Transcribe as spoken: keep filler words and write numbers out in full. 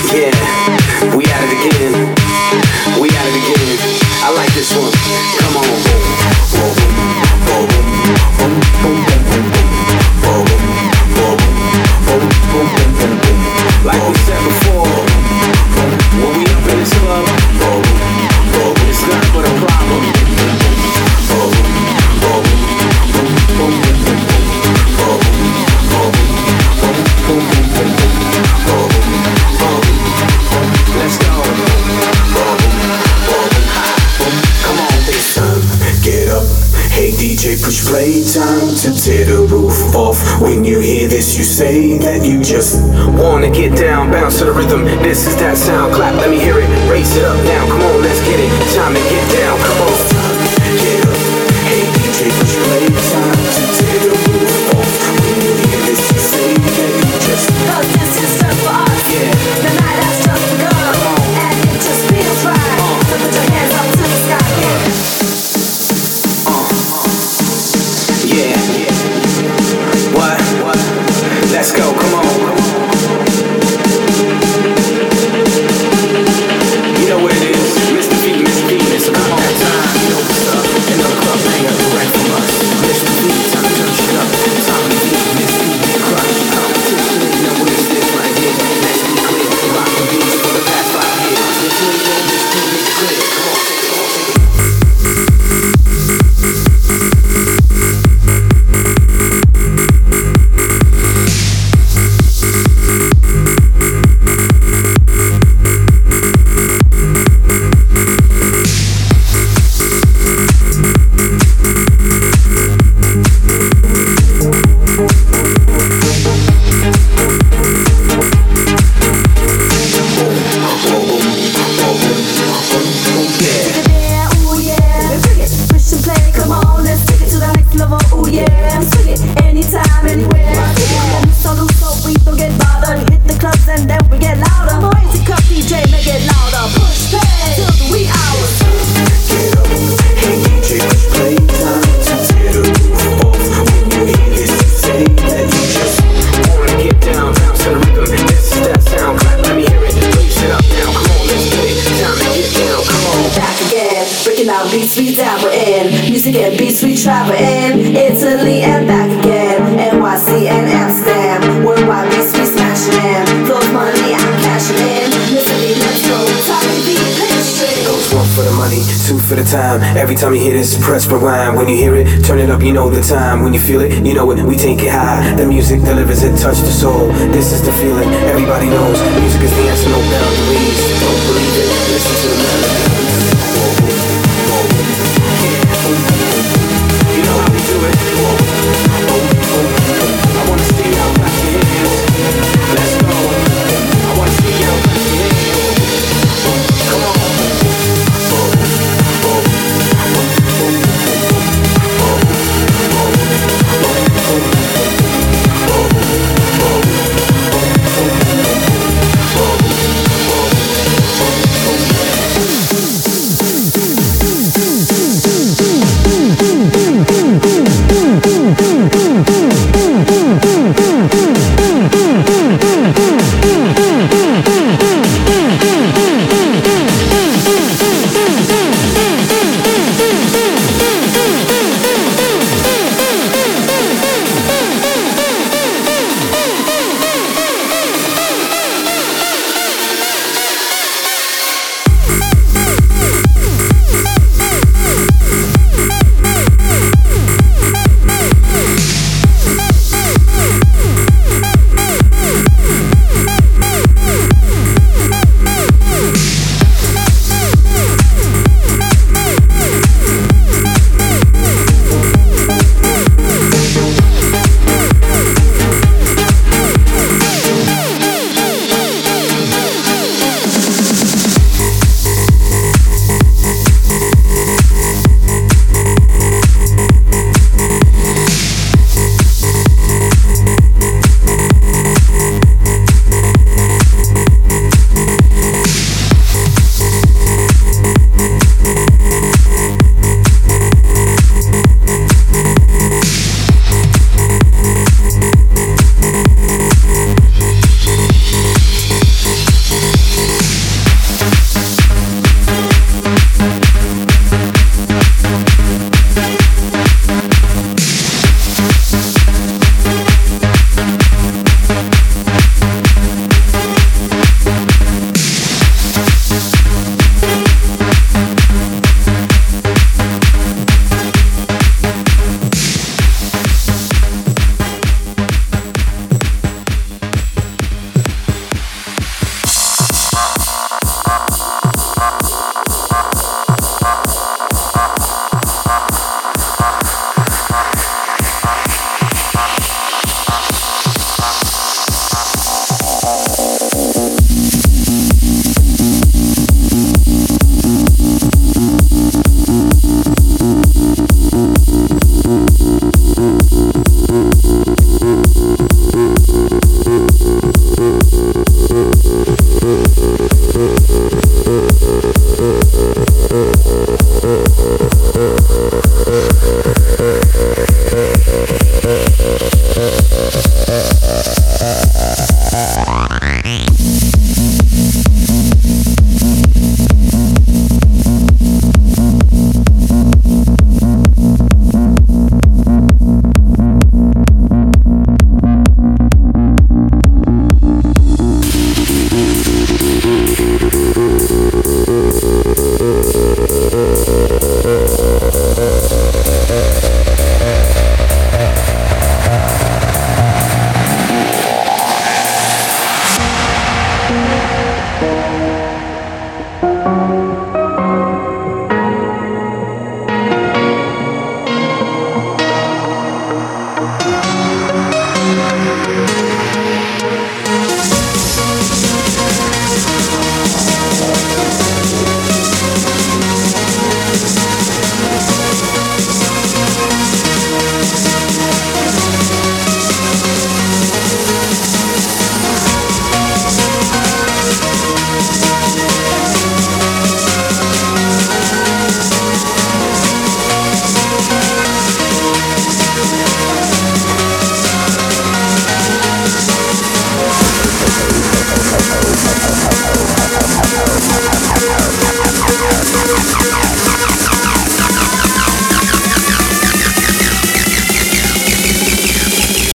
Yeah, we at it again. We at it again. I like this one. Come on. Like we said before, when we up in this club, it's not but a problem. Let's go. Come on, this time, get up. Hey D J, push play, time to tear the roof off. When you hear this, you say that you just wanna get down, bounce to the rhythm. This is that sound, clap, let me hear it. Raise it up now, come on, let's get it. Time to get down, come on. Get up. Hey D J, push play, time to tear the roof off. When you hear this, you say that you just, cause this is just for us. Yeah. The night has just begun, and it just feels right. Uh. So put your hands up to the sky, yeah. Yeah, what? What? Let's go, come on. You know what it is, Mister V, Mister V, so come on. You know what's up, another club banger right from us. Mister V, time to turn shit up. Time to beat, Mister V, big crush. Competition, you know what it is right here. Let's be clear, rock the beats for the past five years. Let's do it, Mister V, make it clear. Come on, take it, come on, take it. Every time you hear this, press rewind. When you hear it, turn it up, you know the time. When you feel it, you know it, we take it high. The music delivers it, touch the soul. This is the feeling, everybody knows. Music is the answer, no boundaries. Don't believe it.